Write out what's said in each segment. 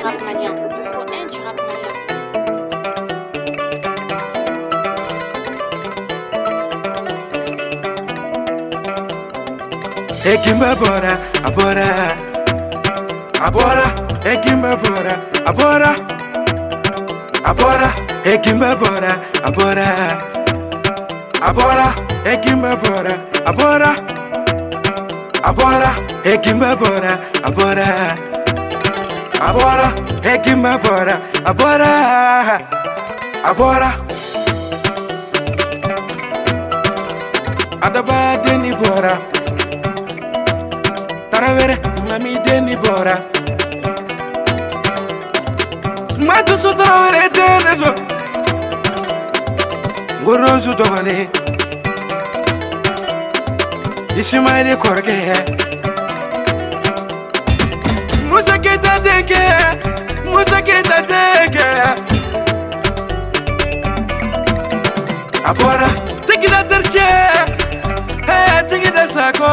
rap malien. Numéro 1 du rap malien. Ekimba bora, abora, abora. Ekimba bora, abora, abora. Ekimba bora, abora, abora. Ekimba bora, abora, abora. Ekimba bora, abora, abora. Ekimba bora, abora, abora. Adaba deni bora. Tarawere, mami deni bora. Matu su tarawere deni do. Ngoro su dogane. Ismaili korke. Musa kita teke, Musa kita teke. Abora, teki da terche, teki da sako.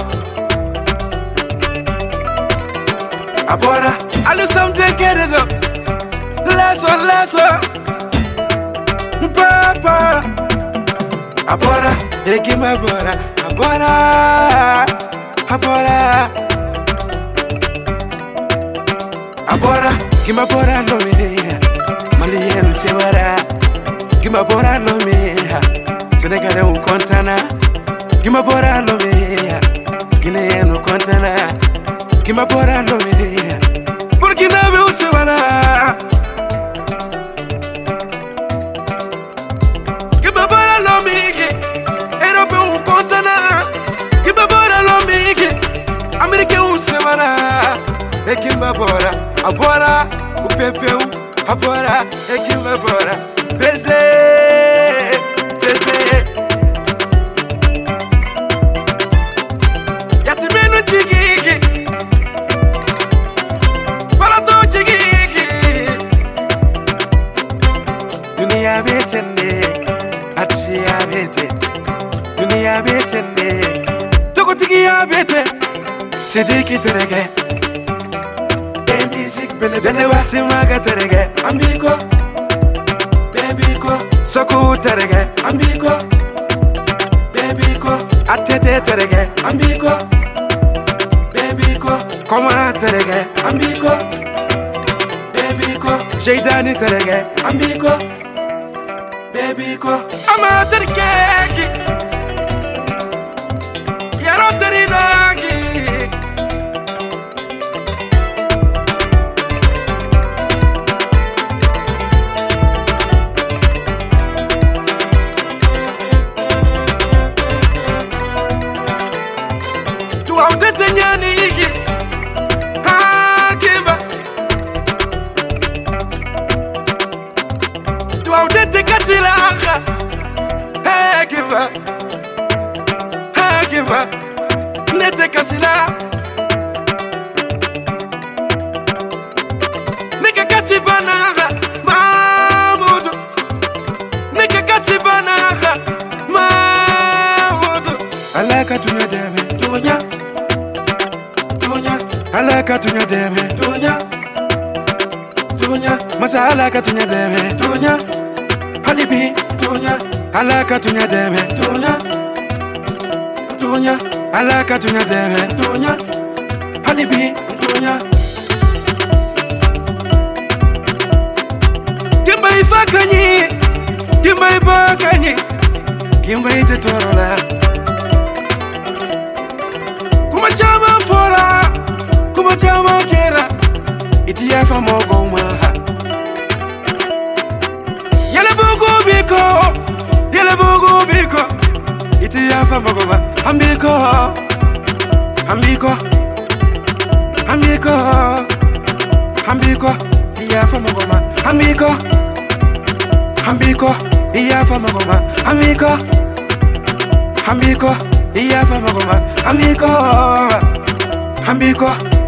Abora, alu something querido. Lazo, lazo. Papa. Abora, ekima bora. Abora, abora. Abora, kima bora no me. Malien sewara. Kima bora no me. Senegale un contana. Kima bora no me. Guinea no contana. Kima bora no me. Burkina be usewara. Kima bora no me. Europe un contana. Kima bora no me. America usewara. Ekima bora, abora, upepeu, abora, ekima bora. Beze, beze. Yatimenu chigigi. Dunia betende, atsia bete. Dunia betende, tokotigi ya bete. Sidiki terege, music bele wasima ga terege. Ambiko, bebiko, soku terege. Ambiko, bebiko, atete terege. Ambiko, bebiko, koma terege. Ambiko, bebiko, Jaydani terege. Ambiko, bebiko, ama terkeki. Yaro terinagi. Tu audete nyani iki. Hakiba. Tu audete kasilaha. Hakiba. Hakiba. Nete kasila. Nika kasibanaha. Mamudu. Nika kasibanaha. Mamudu. Alaka tunya deme. Tunya. Tunya. Alaka tunya deme. Tunya. Tunya. Masa alaka tunya deme. Tunya. Halibi. Tunya. Alaka tunya deme. Tunya. Tunya. Alaka tunya deme. Tunya. Halibi. Tunya. Kimba ifakanyi. Kimba ibakanyi. Kimba ite torola. Kuma chama fora. Kuma chama kera. Iti yafa mogo maha. Yele bugu biko. Yele bugu biko. Iti yafa mogo maha. Ambiko. Ambiko. Ambiko. Ambiko. Yafa mogo maha. Ambiko. Ambiko. Yafa mogo maha. Ambiko. Ambiko. Yafa mogo maha. Ambiko. Ambiko.